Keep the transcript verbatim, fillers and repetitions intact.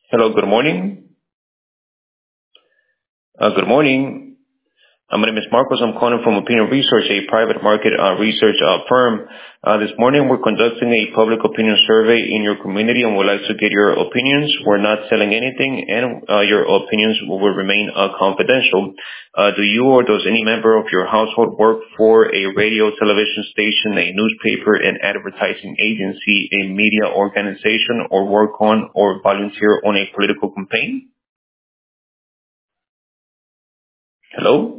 Hello, good morning. Uh, good morning. Uh, my name is Marcos. I'm calling from Opinion Research, a private market uh, research uh, firm. Uh, this morning, we're conducting a public opinion survey in your community and would like to get your opinions. We're not selling anything, and uh, your opinions will remain uh, confidential. Uh, do you or does any member of your household work for a radio, television station, a newspaper, an advertising agency, a media organization, or work on or volunteer on a political campaign? Hello?